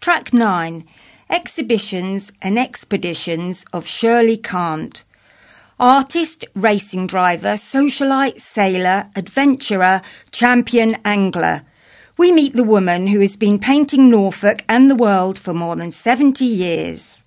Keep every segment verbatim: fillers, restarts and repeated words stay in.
Track nine. Exhibitions and Expeditions of Shirley Cant. Artist, racing driver, socialite, sailor, adventurer, champion, angler. We meet the woman who has been painting Norfolk and the world for more than seventy years.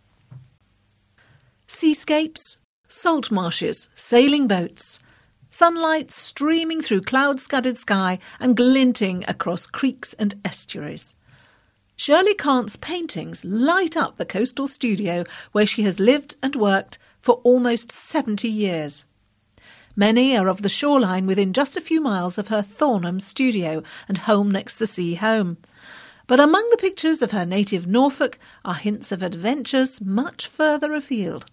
Seascapes, salt marshes, sailing boats, sunlight streaming through cloud-scudded sky and glinting across creeks and estuaries. Shirley Cant's paintings light up the coastal studio where she has lived and worked for almost seventy years. Many are of the shoreline within just a few miles of her Thornham studio and Home Next the Sea home. But among the pictures of her native Norfolk are hints of adventures much further afield.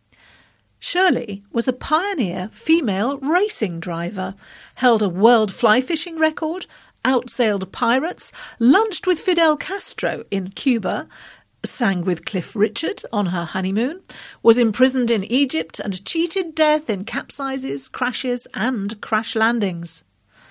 Shirley was a pioneer female racing driver, held a world fly fishing record, outsailed pirates, lunched with Fidel Castro in Cuba, sang with Cliff Richard on her honeymoon, was imprisoned in Egypt and cheated death in capsizes, crashes and crash landings.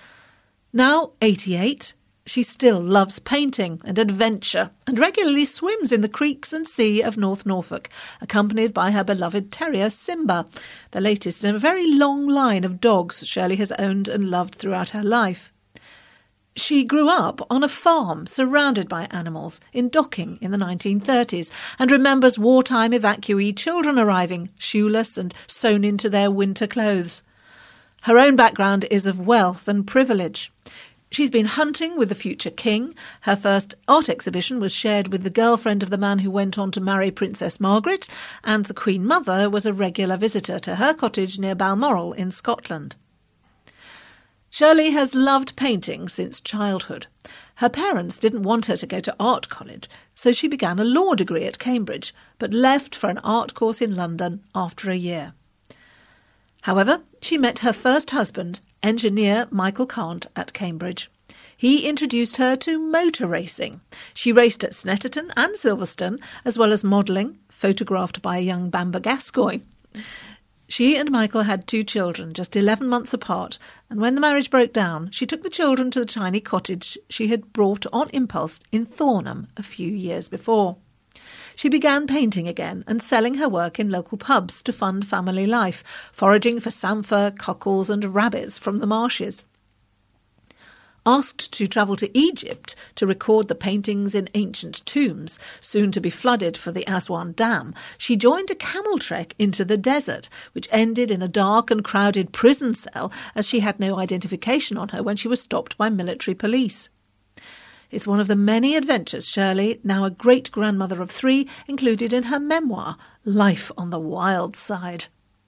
Now eighty-eight, she still loves painting and adventure and regularly swims in the creeks and sea of North Norfolk, accompanied by her beloved terrier Simba, the latest in a very long line of dogs Shirley has owned and loved throughout her life. She grew up on a farm surrounded by animals in Docking in the nineteen thirties and remembers wartime evacuee children arriving, shoeless and sewn into their winter clothes. Her own background is of wealth and privilege. She's been hunting with the future king. Her first art exhibition was shared with the girlfriend of the man who went on to marry Princess Margaret, and the Queen Mother was a regular visitor to her cottage near Balmoral in Scotland. Shirley has loved painting since childhood. Her parents didn't want her to go to art college, so she began a law degree at Cambridge, but left for an art course in London after a year. However, she met her first husband, engineer Michael Cant, at Cambridge. He introduced her to motor racing. She raced at Snetterton and Silverstone, as well as modelling, photographed by a young Bamber Gascoigne. She and Michael had two children, just eleven months apart, and when the marriage broke down, she took the children to the tiny cottage she had bought on impulse in Thornham a few years before. She began painting again and selling her work in local pubs to fund family life, foraging for samphire, cockles and rabbits from the marshes. Asked to travel to Egypt to record the paintings in ancient tombs, soon to be flooded for the Aswan Dam, she joined a camel trek into the desert, which ended in a dark and crowded prison cell as she had no identification on her when she was stopped by military police. It's one of the many adventures Shirley, now a great-grandmother of three, included in her memoir, Life on the Wild Side.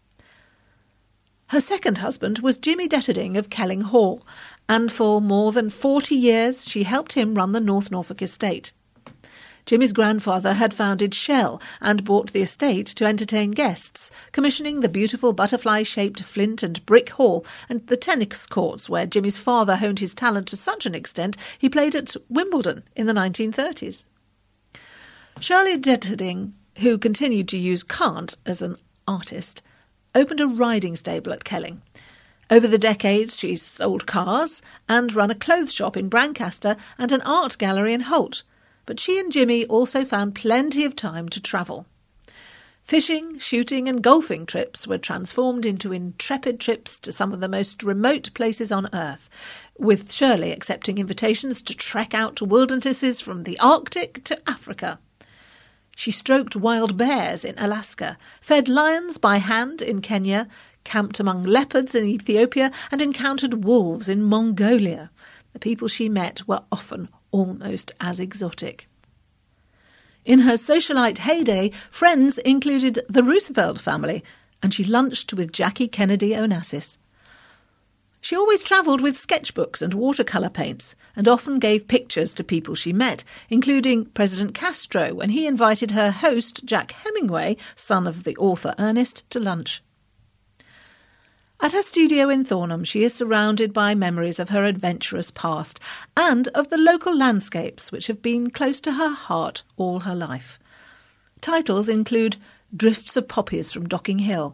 Her second husband was Jimmy Detterding of Kelling Hall, and for more than forty years she helped him run the North Norfolk estate. Jimmy's grandfather had founded Shell and bought the estate to entertain guests, commissioning the beautiful butterfly-shaped flint and brick hall and the tennis courts where Jimmy's father honed his talent to such an extent he played at Wimbledon in the nineteen thirties. Shirley Detterding, who continued to use Cant as an artist, opened a riding stable at Kelling. Over the decades, she's sold cars and run a clothes shop in Brancaster and an art gallery in Holt. But she and Jimmy also found plenty of time to travel. Fishing, shooting and golfing trips were transformed into intrepid trips to some of the most remote places on Earth, with Shirley accepting invitations to trek out to wildernesses from the Arctic to Africa. She stroked wild bears in Alaska, fed lions by hand in Kenya, camped among leopards in Ethiopia and encountered wolves in Mongolia. The people she met were often almost as exotic. In her socialite heyday, friends included the Roosevelt family, and she lunched with Jackie Kennedy Onassis. She always travelled with sketchbooks and watercolour paints, and often gave pictures to people she met, including President Castro when he invited her host, Jack Hemingway, son of the author Ernest, to lunch. At her studio in Thornham, she is surrounded by memories of her adventurous past and of the local landscapes which have been close to her heart all her life. Titles include Drifts of Poppies from Docking Hill,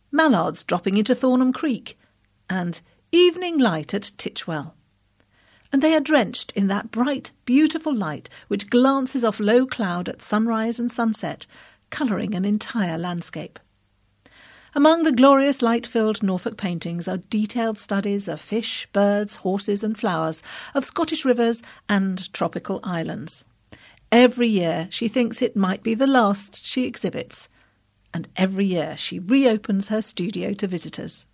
Mallards Dropping into Thornham Creek, and Evening Light at Titchwell. and they are drenched in that bright, beautiful light which glances off low cloud at sunrise and sunset, colouring an entire landscape. Among the glorious light-filled Norfolk paintings are detailed studies of fish, birds, horses and flowers, of Scottish rivers and tropical islands. Every year she thinks it might be the last she exhibits, and every year she reopens her studio to visitors.